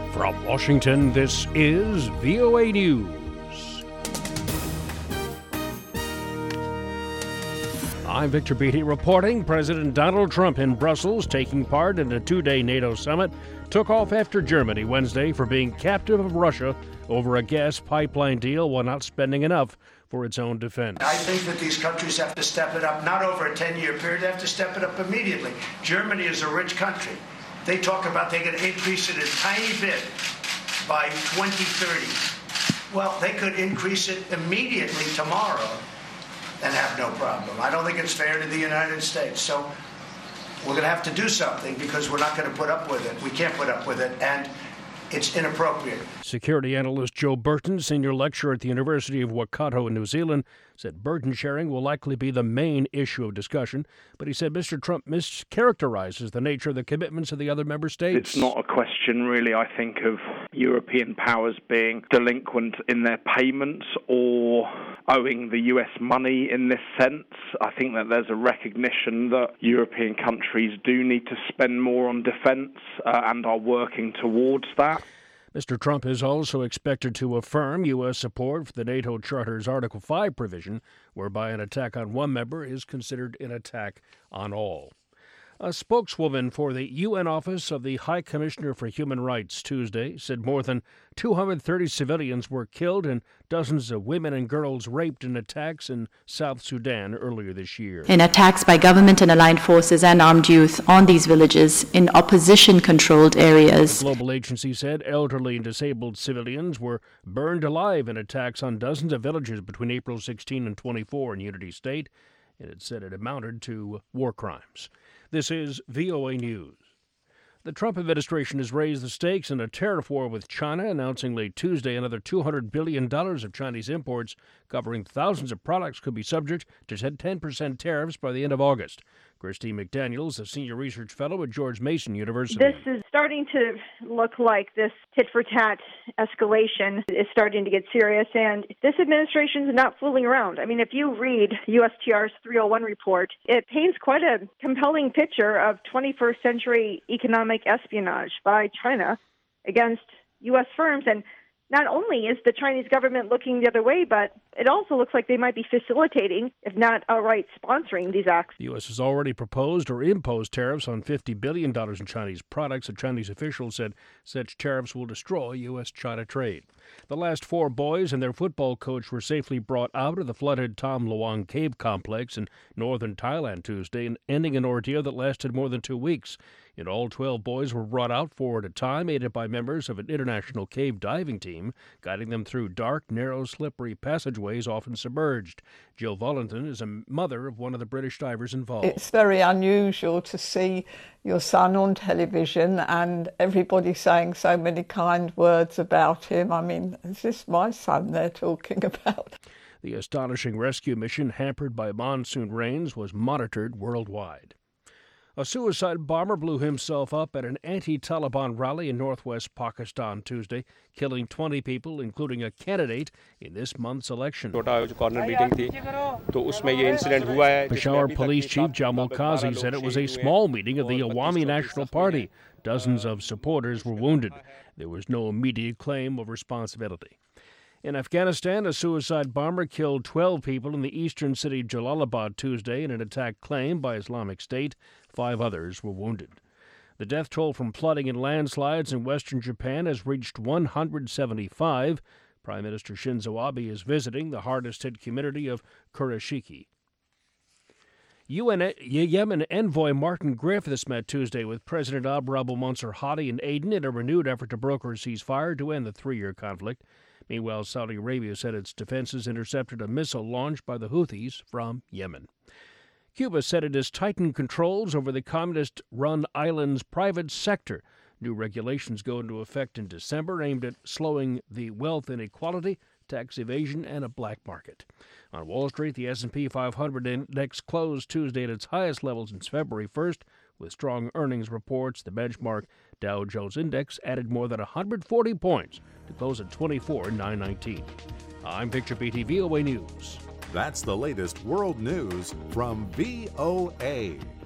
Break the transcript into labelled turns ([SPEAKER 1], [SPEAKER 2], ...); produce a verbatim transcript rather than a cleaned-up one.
[SPEAKER 1] From Washington, this is V O A News. I'm Victor Beatty reporting. President Donald Trump in Brussels, taking part in a two-day NATO summit, took off after Germany Wednesday for being captive of Russia over a gas pipeline deal while not spending enough for its own defense.
[SPEAKER 2] I think that these countries have to step it up, not over a ten-year period, they have to step it up immediately. Germany is a rich country. They talk about they're going to increase it a tiny bit by twenty thirty. Well, they could increase it immediately tomorrow and have no problem. I don't think it's fair to the United States. So we're going to have to do something because we're not going to put up with it. We can't put up with it, and it's inappropriate.
[SPEAKER 1] Security analyst Joe Burton, senior lecturer at the University of Waikato in New Zealand, said burden sharing will likely be the main issue of discussion, but he said Mister Trump mischaracterizes the nature of the commitments of the other member states.
[SPEAKER 3] It's not a question, really, I think, of European powers being delinquent in their payments or owing the U S money in this sense. I think that there's a recognition that European countries do need to spend more on defence uh, and are working towards that.
[SPEAKER 1] Mister Trump is also expected to affirm U S support for the NATO Charter's Article five provision, whereby an attack on one member is considered an attack on all. A spokeswoman for the U N Office of the High Commissioner for Human Rights Tuesday said more than two hundred thirty civilians were killed and dozens of women and girls raped in attacks in South Sudan earlier this year.
[SPEAKER 4] In attacks by government and aligned forces and armed youth on these villages in opposition-controlled areas.
[SPEAKER 1] The global agency said elderly and disabled civilians were burned alive in attacks on dozens of villages between April sixteenth and twenty-fourth in Unity State, and it said it amounted to war crimes. This is V O A News. The Trump administration has raised the stakes in a tariff war with China, announcing late Tuesday another two hundred billion dollars of Chinese imports, covering thousands of products, could be subject to ten percent tariffs by the end of August. Christine McDaniels, a senior research fellow at George Mason University.
[SPEAKER 5] This is starting to look like this tit-for-tat escalation is starting to get serious, and this administration is not fooling around. I mean, if you read U S T R's three oh one report, it paints quite a compelling picture of twenty-first century economic espionage by China against U S firms. And not only is the Chinese government looking the other way, but it also looks like they might be facilitating, if not outright sponsoring, these acts.
[SPEAKER 1] The U S has already proposed or imposed tariffs on fifty billion dollars in Chinese products. A Chinese official said such tariffs will destroy U S China trade. The last four boys and their football coach were safely brought out of the flooded Tham Luang cave complex in northern Thailand Tuesday, ending an ordeal that lasted more than two weeks. In all, twelve boys were brought out four at a time, aided by members of an international cave diving team, guiding them through dark, narrow, slippery passageways often submerged. Jill Vollington is a mother of one of the British divers involved.
[SPEAKER 6] It's very unusual to see your son on television and everybody saying so many kind words about him. I mean, is this my son they're talking about?
[SPEAKER 1] The astonishing rescue mission, hampered by monsoon rains, was monitored worldwide. A suicide bomber blew himself up at an anti-Taliban rally in northwest Pakistan Tuesday, killing twenty people, including a candidate in this month's election.
[SPEAKER 7] Peshawar
[SPEAKER 1] Police Chief Jamul Qazi said it was a small meeting of the Awami National Party. Dozens of supporters were wounded. There was no immediate claim of responsibility. In Afghanistan, a suicide bomber killed twelve people in the eastern city Jalalabad Tuesday in an attack claimed by Islamic State. Five others were wounded. The death toll from flooding and landslides in western Japan has reached one hundred seventy-five. Prime Minister Shinzo Abe is visiting the hardest-hit community of Kurashiki. U N Yemen envoy Martin Griffiths met Tuesday with President Abdurabu Mansur Hadi in Aden in a renewed effort to broker a ceasefire to end the three-year conflict. Meanwhile, Saudi Arabia said its defenses intercepted a missile launched by the Houthis from Yemen. Cuba said it has tightened controls over the communist-run island's private sector. New regulations go into effect in December, aimed at slowing the wealth inequality, tax evasion, and a black market. On Wall Street, the S and P five hundred index closed Tuesday at its highest level since February first. With strong earnings reports, the benchmark Dow Jones Index added more than one hundred forty points to close at twenty-four thousand nine hundred nineteen. I'm Victor Beatty, V O A News.
[SPEAKER 8] That's the latest world news from V O A.